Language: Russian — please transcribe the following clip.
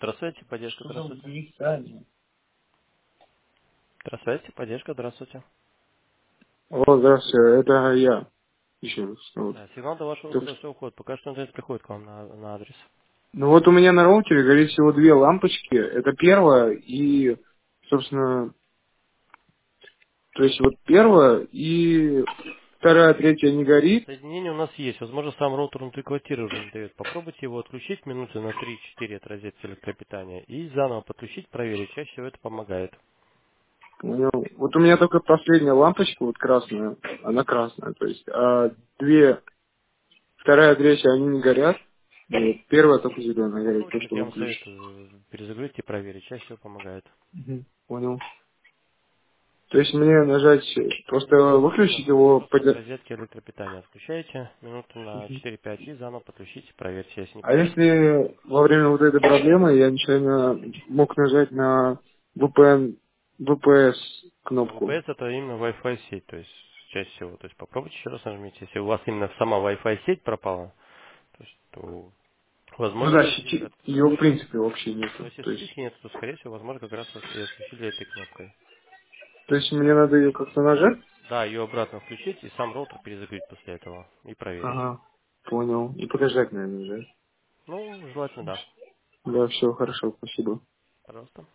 Здравствуйте, поддержка, Что за здравствуйте. зависание? Здравствуйте, поддержка, здравствуйте. О, здравствуйте, это я. Еще раз. Вот. Да, сигнал до вашего Так, устройства уходит. Пока что интернет приходит к вам на адрес. ну вот у меня на роутере горит всего две лампочки. Это первая и, собственно, то есть вот первая и вторая, третья не горит. Соединение у нас есть. Возможно, сам роутер внутри квартиры уже не дает. Попробуйте его отключить минуты на 3-4 от розетки электропитания и заново подключить, проверить. Чаще всего это помогает. Понял. Вот у меня только последняя лампочка, вот красная, она красная, то есть, а две, вторая, третья, они не горят. Вот. Первая только зеленая горит, Попробуйте, то, как что я вы вам включите. советую, перезагрузить и проверить. Чаще всего помогает. Понял. То есть мне нажать, просто Нужно выключить его, просто от розетки электропитания отключаете минуты на 4-5 и заново подключите, проверьте. Если не А получится, если во время вот этой проблемы я нечаянно мог нажать на VPN, VPS кнопку? VPS это именно Wi-Fi сеть, то есть чаще всего. То есть попробуйте еще раз нажмите. Если у вас именно сама Wi-Fi сеть пропала, то Ну возможно да, и сети, ее в принципе вообще нету. но если То сеть есть, нет, то скорее всего, возможно, как раз вас и отключили этой кнопкой. то есть мне надо ее как-то нажать? Да, ее обратно включить и сам роутер перезагрузить после этого и проверить. Ага, понял. И подождать, наверное, да? Ну, желательно да. Да, все, хорошо, спасибо. Пожалуйста.